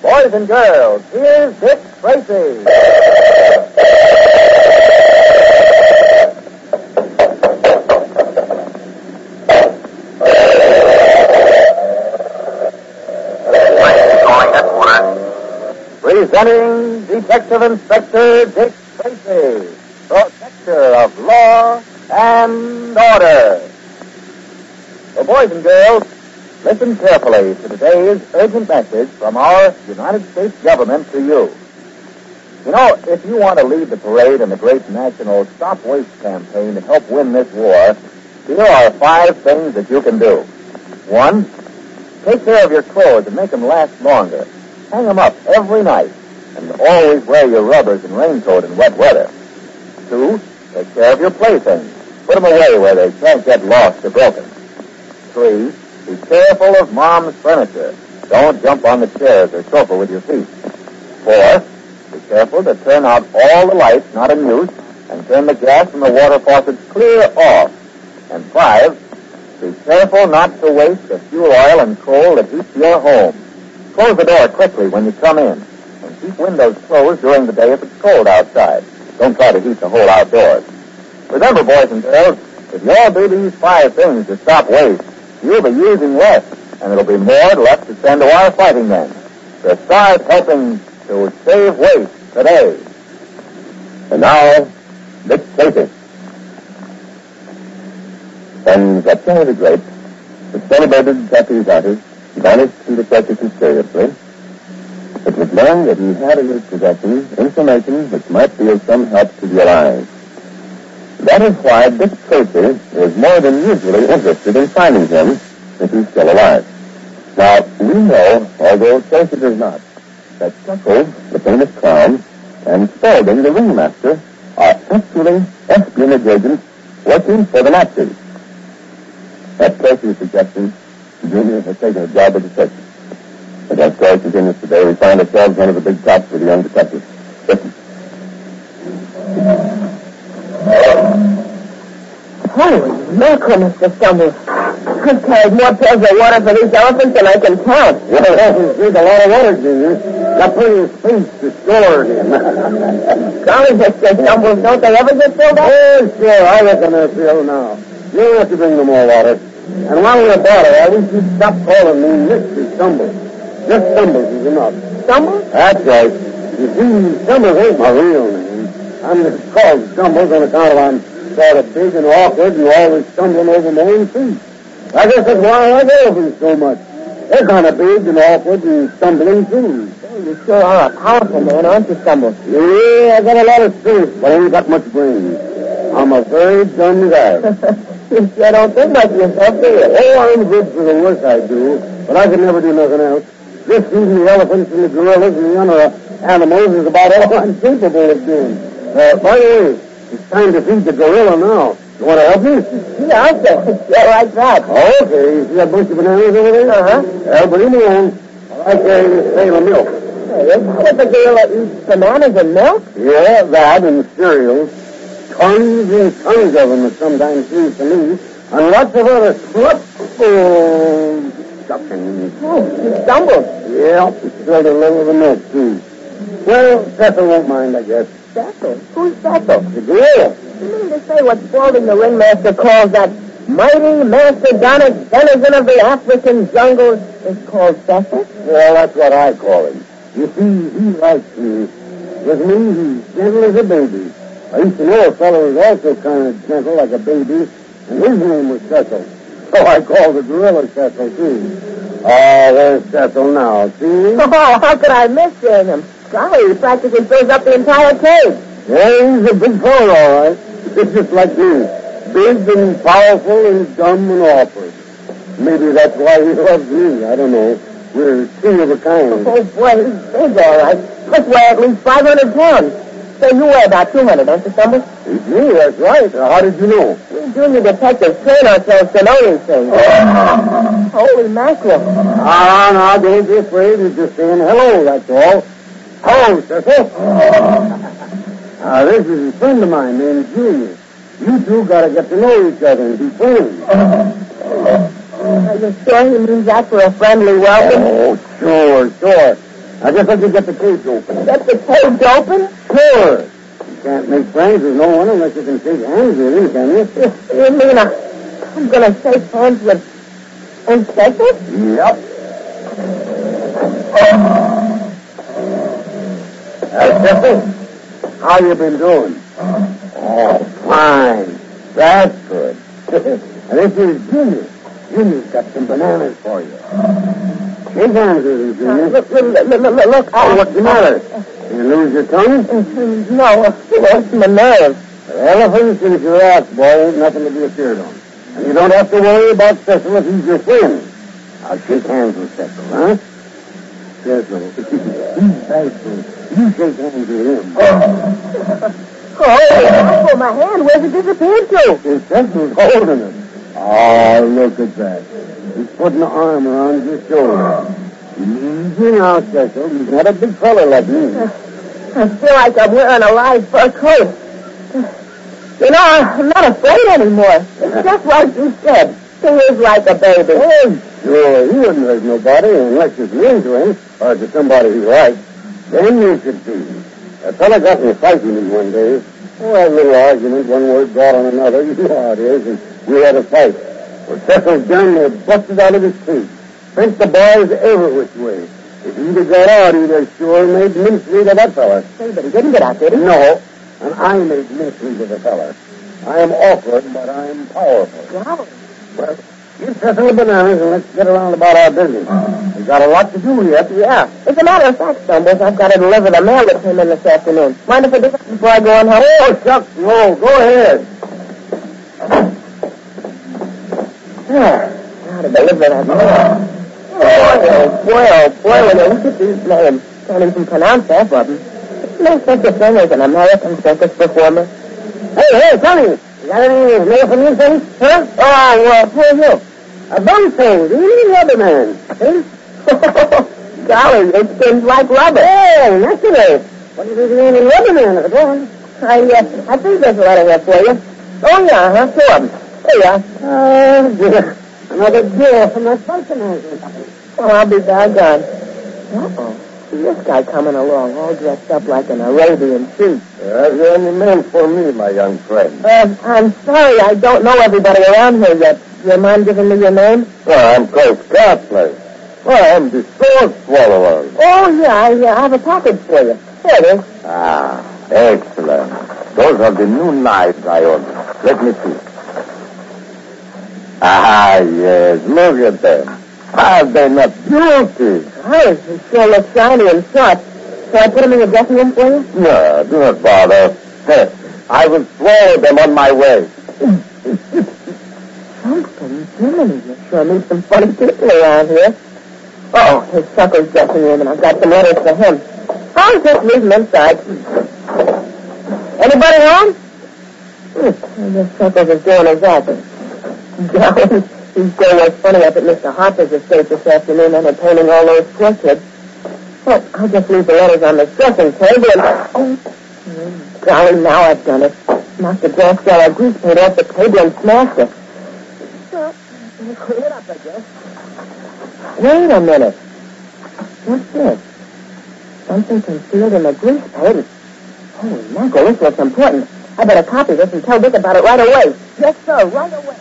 Boys and girls, here's Dick Tracy. Presenting Detective Inspector Dick Tracy, protector of law and order. So, boys and girls, listen carefully to today's urgent message from our United States government to you. You know, if you want to lead the parade in the great national Stop Waste campaign to help win this war, here are 5 things that you can do. 1, take care of your clothes and make them last longer. Hang them up every night, and always wear your rubbers and raincoat in wet weather. 2, take care of your playthings. Put them away where they can't get lost or broken. 3, be careful of Mom's furniture. Don't jump on the chairs or sofa with your feet. 4, be careful to turn out all the lights not in use and turn the gas and the water faucets clear off. And 5, be careful not to waste the fuel oil and coal that heats your home. Close the door quickly when you come in, and keep windows closed during the day if it's cold outside. Don't try to heat the whole outdoors. Remember, boys and girls, if you all do these 5 things to stop waste, you'll be using less, and it'll be more left to send to our fighting men. So start helping to save waste today. And now, Dick Tracy. When Catherine the Great, the celebrated Japanese artist, vanished from the circus mysteriously, it was learned that he had in his possession information which might be of some help to the Allies. That is why Dick Tracy is more than usually interested in finding him if he's still alive. Now, we know, although Tracy does not, that Chuckles, the famous clown, and Spaulding, the ringmaster, are actually espionage agents working for the Nazis. At Tracy's suggestion, Junior has taken a job at the station. As our story continues today, we find ourselves one of the big cops with the young detective. Listen. Holy mackerel, Mr. Stumbles. I've carried more pails of water for these elephants than I can count. Well, elephants drink a lot of water, Junior. Got plenty of space to store it in. Golly, Mr. Stumbles, don't they ever get filled up? Oh, sure, I reckon they're filled now. You don't have to bring them more water. And while we're about it, I wish you'd stop calling me Mr. Stumbles. Just Stumbles is enough. Stumbles? That's right. You see, Stumbles ain't my real name. I'm just called Stumbles on account of I'm sort of big and awkward and always stumbling over my own feet. I guess that's why I like elephants so much. They're kind of big and awkward and stumbling too. Oh, you sure are a powerful man, aren't you, Stumbles? Yeah, I got a lot of spirit, but I ain't got much brains. I'm a very dumb guy. You sure don't think much of yourself, do you? Oh, I'm good for the work I do, but I could never do nothing else. Just feeding the elephants and the gorillas and the other animals is about all I'm capable of doing. By the way, it's time to feed the gorilla now. You want to help me? Yeah, I'll say. Yeah, like that. Okay, you see that bunch of bananas over there? Uh-huh. Well, bring them along. I carry this pail of milk. Hey, isn't it the gorilla eats bananas and milk? Yeah, that and cereal. Tons and tons of them, it sometimes seems to me. And lots of other sucking. Oh, you stumbled. Yeah, spilled a little of the milk, too. Well, Cecil won't mind, I guess. Cecil? Who's Cecil? The gorilla. You mean to say what Spaulding the ringmaster calls that mighty mastodonic denizen of the African jungles is called Cecil? Well, that's what I call him. You see, he likes me. With me, he's gentle as a baby. I used to know a fellow who was also kind of gentle like a baby, and his name was Cecil. So I called the gorilla Cecil, too. Oh, there's Cecil now, see? Oh, how could I miss seeing him? Golly, he practically fills up the entire cage. Yeah, he's a big fellow, all right. It's just like me. Big and powerful and dumb and awkward. Maybe that's why he loves me. I don't know. We're two of a kind. Oh, boy, he's big, all right. Must weigh at least 500 pounds. Say, you weigh about 200, don't you, Stumbles? It's me, that's right. How did you know? We junior detectives train ourselves to know these things. Holy mackerel. Now, don't be afraid. He's just saying hello, that's all. Hello, Cecil. This is a friend of mine named Junior. You two got to get to know each other and be friends. Are you sure he means that for a friendly welcome? Oh, sure. I just let you get the cage open. Get the cage open? Sure. You can't make friends with no one unless you can shake hands with him, can you? You mean I'm going to shake hands with Inspector? Yep. Jesse, how you been doing? Oh, fine. That's good. And this is Junior. Junior's got some bananas for you. Shake hands with him, Junior. Look. What's the matter? You lose your tongue? No, it's my nerves. Elephants and giraffes, boy, ain't nothing to be afraid of. And you don't have to worry about Cecil if he's your friend. I'll shake hands with Cecil, huh? Cecil, he's thankful. You shake hands with him. Oh, my hand. Where's it disappeared to? Cecil's holding it. Oh, look at that. He's putting the arm around your shoulder. Easy now, Cecil. He's not a big fella like me. I feel like I'm wearing a live fur coat. You know, I'm not afraid anymore. It's just like you said. He is like a baby. Oh, sure. He wouldn't hurt nobody unless you're mean to him or to somebody he likes. Then you should be. A fella got me fighting me one day. Oh, a little argument, one word brought on another. You know how it is, and we had a fight. Well, Cecil's gun busted out of his cage. Sent the boys every which way. If he'd have got out, he'd have sure made mincemeat of that fella. Say, but he didn't get out, did he? No, and I made mincemeat of the fella. I am awkward, but I am powerful. Wow. Well, give Cecil the bananas and let's get around about our business. We've got a lot to do yet. Yeah. As a matter of fact, Stumbles, I've got to deliver the mail that came in this afternoon. Mind if I do that before I go on home? Oh, shucks, no. Go ahead. How to deliver that mail. Boy, when you look at these names, can't even pronounce half of them. No such a thing as an American circus performer. Hey, Sonny, you got any mail from you, Sonny? Huh? Oh, who are you? A Bunsen, the Indian rubber man. Hey? Golly, it seems like rubber. Hey, naturally. What do you think of the Indian rubber man at the door? I think there's a letter here for you. Oh, yeah, two of them. Here you are. Dear. Another deal from that Bunsen man. Well, I'll be doggone. Uh-oh. See this guy coming along, all dressed up like an Arabian chief. Have you any mail for me, my young friend? I'm sorry, I don't know everybody around here yet. Do you mind giving me your name? I'm Coach Carplay. I'm the sword swallower. Oh, yeah, I have a package for you. Here it is. Ah, excellent. Those are the new knives I ordered. Let me see. Ah, yes, look at them. Are they not beautiful? Oh, they sure look shiny and sharp. Shall I put them in the dressing room for you? No, do not bother. I will swallow them on my way. Something, Jiminy. You sure meet some funny people around here. Oh, his sucker's dressing room, and I've got some letters for him. I'll just leave him inside. Anybody home? This sucker's is doing his acting. Golly, he's going was funny up at Mr. Harper's estate this afternoon, entertaining all those poor kids. Well, I'll just leave the letters on the dressing table and... Oh, golly, now I've done it. Knocked the glass jar of grease paint off the table and smashed it. Well, I'll clean it up, I guess. Wait a minute. What's this? Something concealed in the grease paint. Holy mackerel, this looks important. I better copy this and tell Dick about it right away. Yes, sir, right away.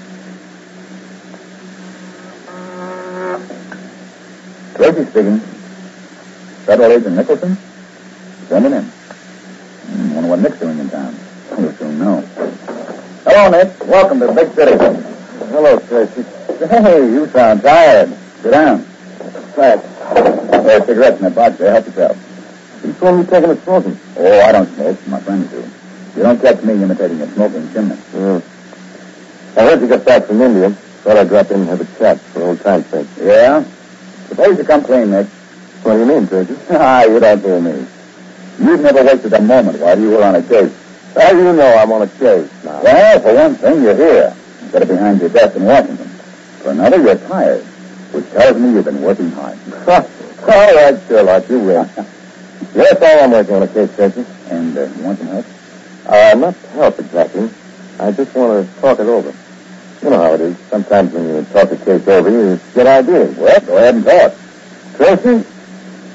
Tracy speaking. Federal Agent Nicholson? Send him in. Wonder what Nick's doing in town. We'll soon know. Hello, Nick. Welcome to the big city. Hello, Tracy. Hey, you sound tired. Sit down. Thanks. There's cigarettes in that box there. Help yourself. You told me taking a smoking. Oh, I don't smoke. My friends do. You don't catch me imitating a smoking chimney. I heard you got back from India. Thought I'd drop in and have a chat for old time's sake. Yeah? Suppose you come clean, Nick. What do you mean, Tracy? You don't fool me. You've never wasted a moment while you were on a case. How do you know I'm on a case now? Well, for one thing, you're here, instead of behind your desk in Washington. For another, you're tired, which tells me you've been working hard. All right, Sherlock, you win. Yes, I am working on a case, Tracy. And you want some help? Not help exactly. I just want to talk it over. You know how it is. Sometimes when you talk a case over, you get ideas. Well, go ahead and talk. Tracy,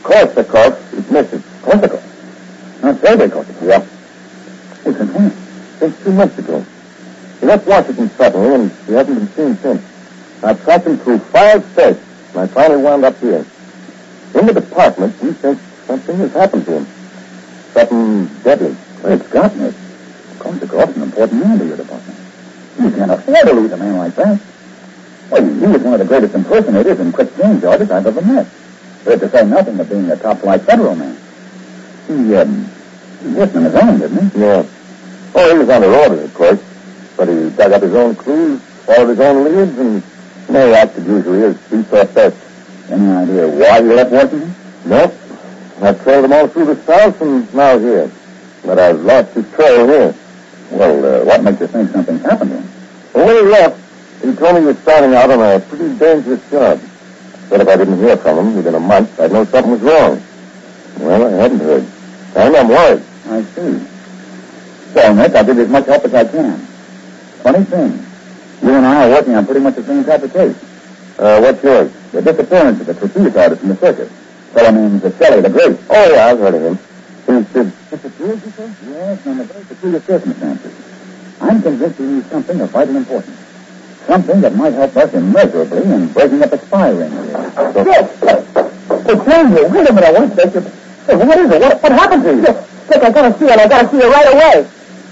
Korsakoff is missing. Korsakoff? Not Sergei Korsakoff? Yeah. Well, since when? Since 2 months ago. He left Washington suddenly, and he hasn't been seen since. I've tracked him through 5 states, and I finally wound up here. In the department, we think something has happened to him. Something deadly. Great Scott, Nick. Korsakoff's an important man to your department. You can't afford to lose a man like that. Well, he was one of the greatest impersonators and quick change artists I've ever met. To say nothing of being a top-flight federal man. He worked on his own, didn't he? Yeah. Oh, he was under orders, of course. But he dug up his own clues, followed his own leads, and he acted usually as he thought best. Any idea why he left Washington? No. I've trailed him all through the South and now here. But I've lost his trail here. Well, what makes you think something's happened to him? Well, when he left, he told me he was starting out on a pretty dangerous job. Said if I didn't hear from him within a month, I'd know something was wrong. Well, I hadn't heard. And I'm worried. I see. Well, Nick, I'll give you as much help as I can. Funny thing. You and I are working on pretty much the same type of case. What's yours? The disappearance of the trapeze artist in the circus. A fellow named Shelley the Great. Oh, yeah, I've heard of him. He's disappeared, you say? Yes, under very peculiar circumstances. I'm convinced he needs something of vital importance. Something that might help us immeasurably in breaking up a spy ring here. Dick! Hey, Chandler, wait a minute. I want to take you. Hey, what is it? What happened to you? Dick, I gotta see it. I gotta see it right away.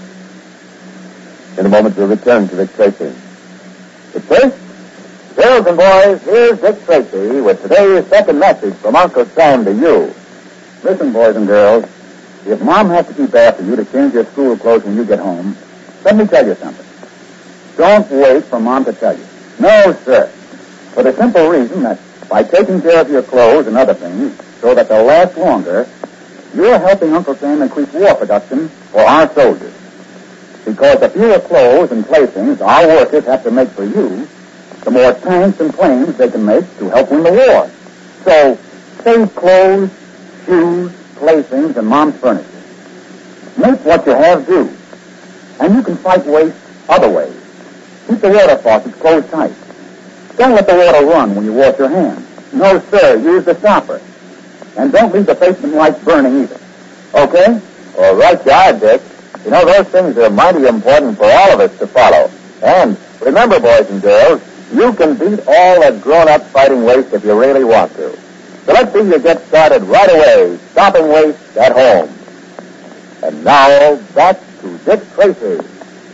In a moment, we'll return to Dick Tracy. But first, girls and boys, here's Dick Tracy with today's second message from Uncle Sam to you. Listen, boys and girls, if Mom has to keep after you to change your school clothes when you get home, let me tell you something. Don't wait for Mom to tell you. No, sir. For the simple reason that by taking care of your clothes and other things so that they'll last longer, you're helping Uncle Sam increase war production for our soldiers. Because the fewer clothes and playthings our workers have to make for you, the more tanks and planes they can make to help win the war. So, save clothes, shoes, playthings, and Mom's furniture. Make what you have do. And you can fight waste other ways. Keep the water faucets closed tight. Don't let the water run when you wash your hands. No, sir, use the stopper. And don't leave the basement lights burning either. Okay? All right, you are, Dick. You know, those things are mighty important for all of us to follow. And remember, boys and girls, you can beat all that grown-up fighting waste if you really want to. So let's see you get started right away, stopping waste at home. And now, back to Dick Tracy.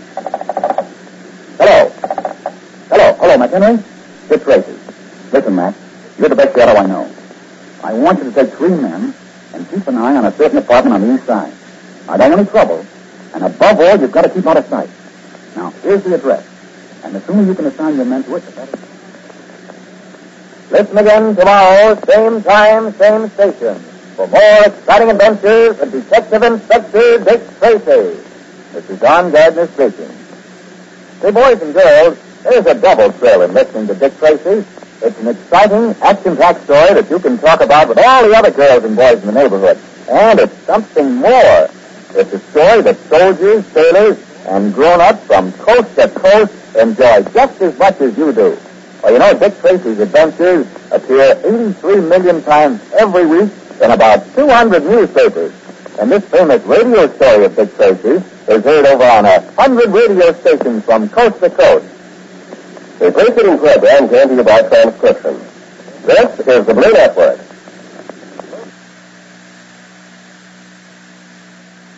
Hello, McHenry. Dick Tracy. Listen, Mac, you're the best shadow I know. I want you to take 3 men and keep an eye on a certain apartment on the east side. I don't want any trouble, and above all, you've got to keep out of sight. Now, here's the address, and the sooner you can assign your men to it, the better. Listen again tomorrow, same time, same station, for more exciting adventures of Detective Inspector Dick Tracy. This is Don Gardner speaking. Hey, boys and girls, there's a double thrill in listening to Dick Tracy. It's an exciting, action-packed story that you can talk about with all the other girls and boys in the neighborhood. And it's something more. It's a story that soldiers, sailors, and grown-ups from coast to coast enjoy just as much as you do. Well, you know, Dick Tracy's adventures appear 83 million times every week in about 200 newspapers. And this famous radio story of Dick Tracy is heard over on 100 radio stations from coast to coast. The preceding program came to you by transcription. This is the Blue Network.